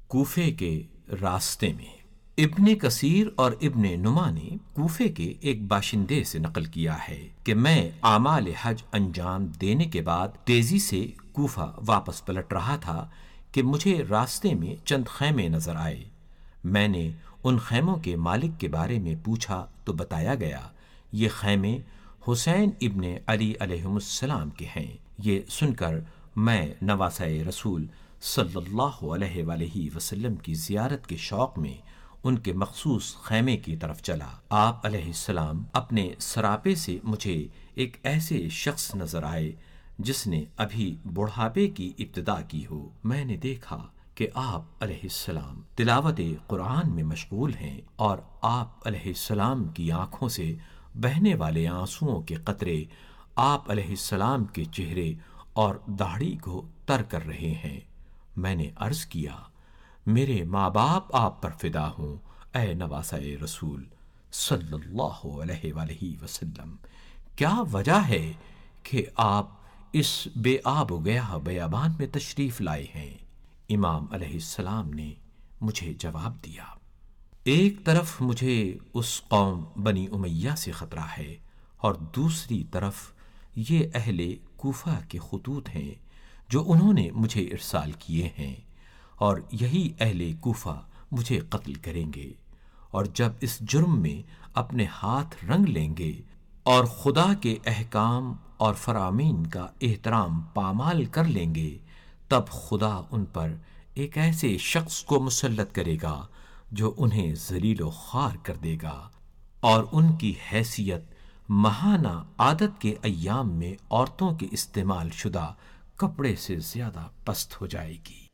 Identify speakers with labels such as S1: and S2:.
S1: کوفے کے راستے میں۔ ابن کثیر اور ابن نما نے کوفے کے ایک باشندے سے نقل کیا ہے کہ میں اعمال حج انجام دینے کے بعد تیزی سے کوفہ واپس پلٹ رہا تھا کہ مجھے راستے میں چند خیمے نظر آئے۔ میں نے ان خیموں کے مالک کے بارے میں پوچھا تو بتایا گیا یہ خیمے حسین ابن علی علیہ السلام کے ہیں۔ یہ سن کر میں نواسہ رسول صلی اللہ علیہ وآلہ وسلم کی زیارت کے شوق میں ان کے مخصوص خیمے کی طرف چلا۔ آپ علیہ السلام اپنے سراپے سے مجھے ایک ایسے شخص نظر آئے جس نے ابھی بڑھاپے کی ابتدا کی ہو۔ میں نے دیکھا کہ آپ علیہ السلام تلاوت قرآن میں مشغول ہیں اور آپ علیہ السلام کی آنکھوں سے بہنے والے آنسوؤں کے قطرے آپ علیہ السلام کے چہرے اور داڑھی کو تر کر رہے ہیں۔ میں نے عرض کیا میرے ماں باپ آپ پر فدا ہوں اے نواسہ رسول صلی اللہ علیہ وآلہ وسلم، کیا وجہ ہے کہ آپ اس بے آب و گیا بیابان میں تشریف لائے ہیں؟ امام علیہ السلام نے مجھے جواب دیا، ایک طرف مجھے اس قوم بنی امیہ سے خطرہ ہے اور دوسری طرف یہ اہل کوفہ کے خطوط ہیں جو انہوں نے مجھے ارسال کیے ہیں، اور یہی اہل کوفہ مجھے قتل کریں گے، اور جب اس جرم میں اپنے ہاتھ رنگ لیں گے اور خدا کے احکام اور فرامین کا احترام پامال کر لیں گے، تب خدا ان پر ایک ایسے شخص کو مسلط کرے گا جو انہیں ذلیل و خوار کر دے گا، اور ان کی حیثیت ماہانہ عادت کے ایام میں عورتوں کے استعمال شدہ کپڑے سے زیادہ پست ہو جائے گی۔